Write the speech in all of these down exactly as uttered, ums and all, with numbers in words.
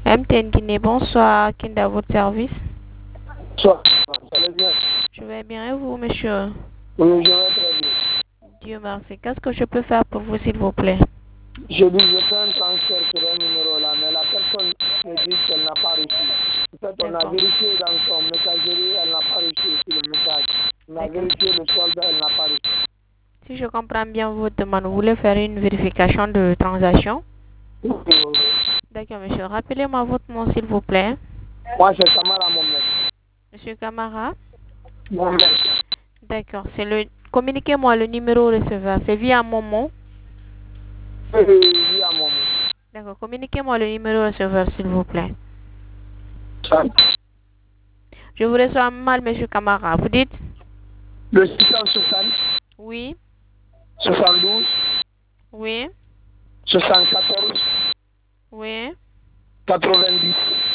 M T N Guinée, bonsoir. Qui est à votre service? Bonsoir. Ça va bien? Je vais bien et vous, monsieur? Oui, je vais très bien. Dieu merci. Qu'est-ce que je peux faire pour vous, s'il vous plaît? Je dis, je fais un transfert sur un numéro là, mais la personne me dit qu'elle n'a pas reçu. En fait, on a vérifié dans son messagerie, elle n'a pas reçu aussi le message. On a vérifié le solde, elle n'a pas reçu. Si je comprends bien votre demande, vous voulez faire une vérification de transaction? Oui, oui. D'accord, monsieur. Rappelez-moi votre nom, s'il vous plaît. Moi, c'est Kamara Mohamed. Monsieur Kamara? Mohamed. D'accord. C'est le... Communiquez-moi le numéro receveur. C'est via Momo? Oui, oui, via Momo. D'accord. Communiquez-moi le numéro receveur, s'il vous plaît. Ça. Je vous reçois mal, monsieur Kamara. Vous dites? Le six cent soixante. Oui. soixante-douze. Oui. soixante-quatorze. Oui. quatre-vingt-dix.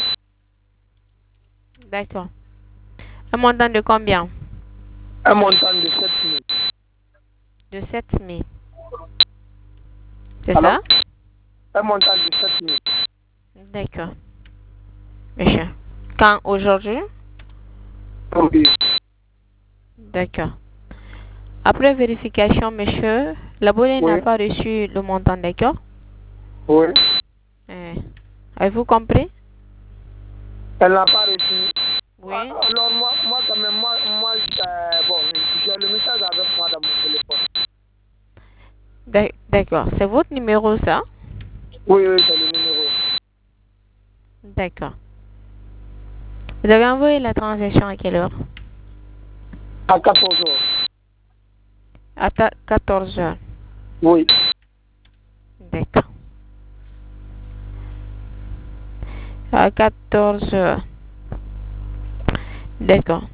D'accord. Un montant de combien? Un montant de sept mille. De sept mille. C'est ça? Un montant de sept mille. D'accord. Monsieur. Quand? Aujourd'hui? Oui. D'accord. Après vérification, monsieur, l'abonné Oui. n'a pas reçu le montant, d'accord? Oui. Euh, Avez-vous compris? Elle n'a pas reçu. Oui. Alors, moi, moi quand même, moi, moi euh, bon, j'ai le message avec moi dans mon téléphone. D'accord. C'est votre numéro, ça? Oui, oui, c'est le numéro. D'accord. Vous avez envoyé la transaction à quelle heure? À quatorze heures. À quatorze heures. Oui. D'accord. À quatorze heures. D'accord.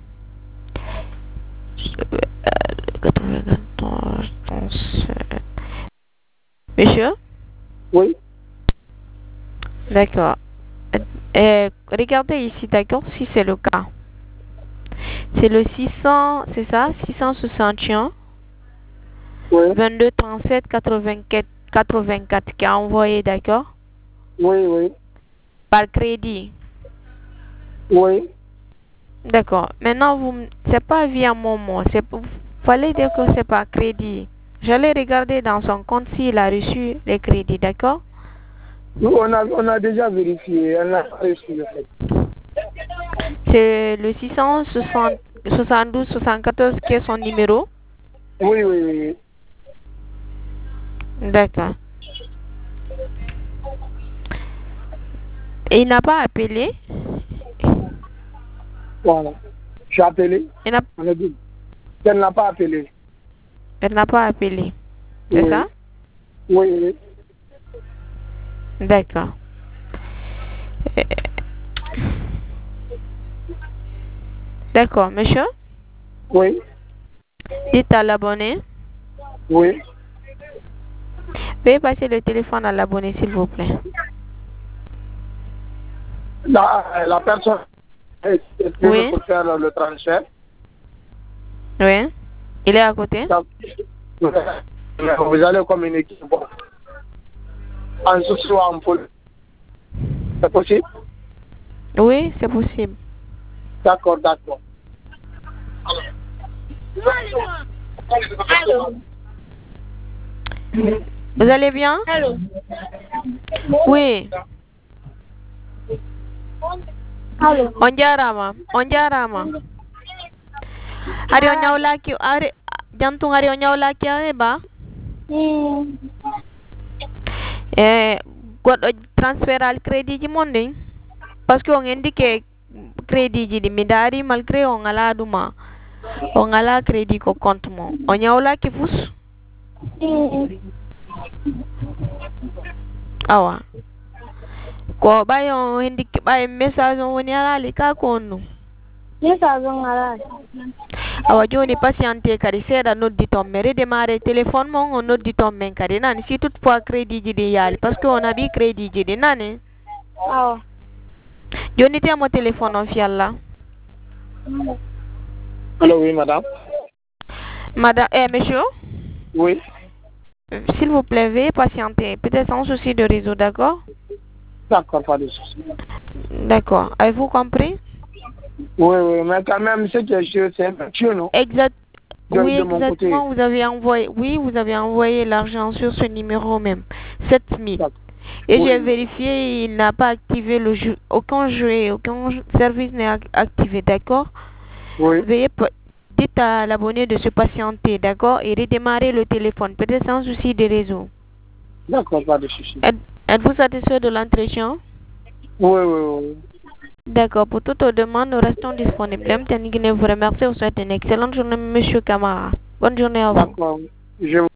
Monsieur? Oui. D'accord. Euh, regardez ici, d'accord, si c'est le cas. C'est le six cents, c'est ça? six cent soixante et un. Oui. vingt-deux trente-sept quatre-vingt-quatre quatre-vingt-quatre qui a envoyé, d'accord? Oui, oui. Par crédit. Oui. D'accord. Maintenant, vous, c'est pas via Momo. C'est, fallait dire que c'est par crédit. J'allais regarder dans son compte s'il a reçu les crédits, d'accord? Nous, on a, on a déjà vérifié. Elle n'a pas reçu le fait. C'est le six cent soixante-douze soixante-quatorze qui est son numéro? Oui, oui, oui. D'accord. Et il n'a pas appelé? Voilà. J'ai appelé. Il n'a... On a dit. Elle n'a pas appelé. Elle n'a pas appelé. C'est Oui. ça? Oui, oui. D'accord. D'accord, monsieur? Oui. Dites à l'abonné. Oui. Veuillez passer le téléphone à l'abonné, s'il vous plaît. La, la personne est Oui. pour faire le transfert. Oui. Il est à côté? Vous allez communiquer. Bon. En ce soir, en pôle. C'est possible? Oui, c'est possible. D'accord, d'accord. Vous allez bien? Allô? Oui. Allô? On jarama. On jarama. Ari o nyawlaki ari jantung ari o nyawlaki are ba? Hmm. Eh goɗɗo transféral crédit ji mon ɗin parce que on indique crédit ji ɗi mi daari malgré on ala ɗuma on ala crédit ko compte mo o nyawlaki fus Hmm. awa ko ɓay on indique ɓay message on woni alali ka ko on ɗum Message on alali. awa joni patienté kadi seeɗa nodditon mi redémarré téléphone mon o nodditon men kadi nani si toutefois crédit ji ɗi yaali par ce que on haɓi crédit ji ɗi nani Awa. joni temo téléphone on fiyalla. Allô, oui, madame. Madame, eh, monsieur? Oui. S'il vous plaît, veuillez patienter. Peut-être sans souci de réseau, d'accord? D'accord, pas de souci. D'accord. Avez-vous compris? Oui, oui, mais quand même, ce qui est sûr, c'est effectué, non? Exact. De, Oui, de mon côté. exactement. Vous avez envoyé, oui, vous avez envoyé l'argent sur ce numéro même, sept mille. D'accord. Et Oui. j'ai vérifié, il n'a pas activé le jeu. Aucun jeu, aucun service n'est ac- activé, d'accord? Oui. Veuillez, pa- dites à l'abonné de se patienter, d'accord? Et redémarrer le téléphone, peut-être sans souci de réseau. D'accord, pas de souci. Êtes- Êtes-vous satisfait de l'entretien? Oui, oui, oui. D'accord. Pour toute demande, nous restons disponibles. M. Taniguine vous remercie. Vous souhaite une excellente journée, Monsieur Camara. Bonne journée à vous. D'accord. Je